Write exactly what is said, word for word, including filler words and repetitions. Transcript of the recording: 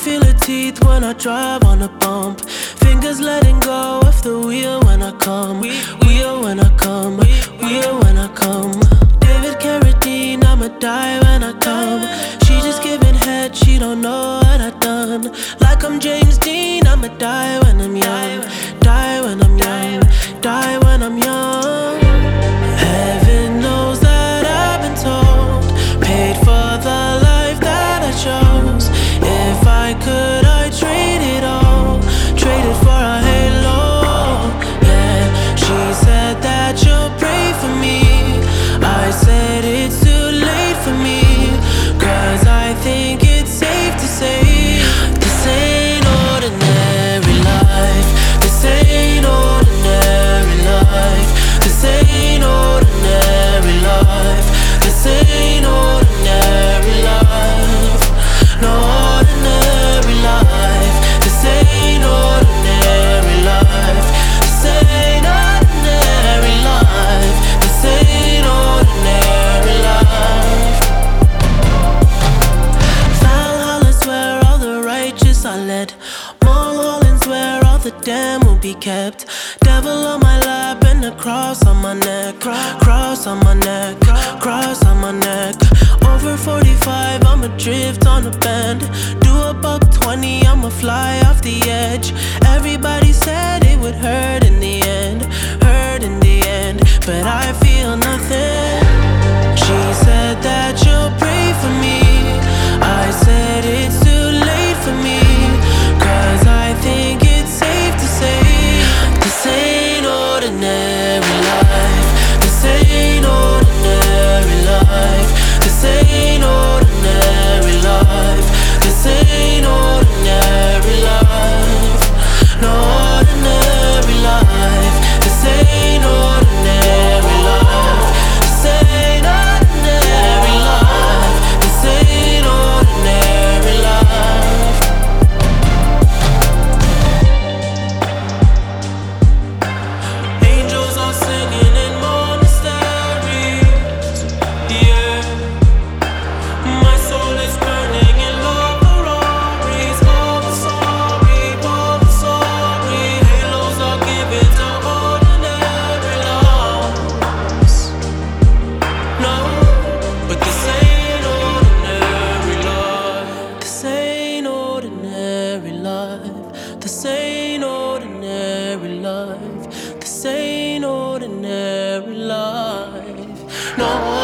feel her teeth when I drive on a bump. Fingers letting go of the wheel when I come. Wheel when I come. Wheel when I come. David Carradine, I'ma die when I come. She just giving head, she don't know what I done. Like I'm James Dean, I'ma die when I'm young. Die when I'm young. Die when I'm young. Heaven knows that I've been told, paid for the life that I chose. If I could, I'd trade it all. Trade it for a halo. Yeah, she said that she'll pray for me. I said it's too late for me, cause I think it's safe to say this ain't ordinary life. This ain't ordinary life. This ain't ordinary life. This ain't ordinary life. No ordinary life. This ain't ordinary life. This ain't ordinary life. This ain't ordinary life. Valhalla's where all the righteous are led. Mulholland's where all the damned will be kept. Devil on my lap and a cross on my neck. Cross on my neck. Cross on my neck. Over forty-five, I'ma drift on a bend. Do a buck twenty, I'ma fly off the edge. Everybody said it would hurt in the end. Hurt in the end, but I feel nothing. She said that she'll pray for me. I said it's too late for me, cause I think it's safe to say this ain't ordinary life. This ain't ordinary life. This ain't ordinary life. This ain't ordinary life. No ordinary life. This ain't ordinary life. This ain't ordinary life. This ain't ordinary life. Angels are singing in monasteries. Yeah. My soul is burning in love Ferraris. All the sorry, all the sorry. Halos are given to ordinary lives. No, but this ain't ordinary life. This ain't ordinary life. This ain't ordinary life. This ain't ordinary life. No.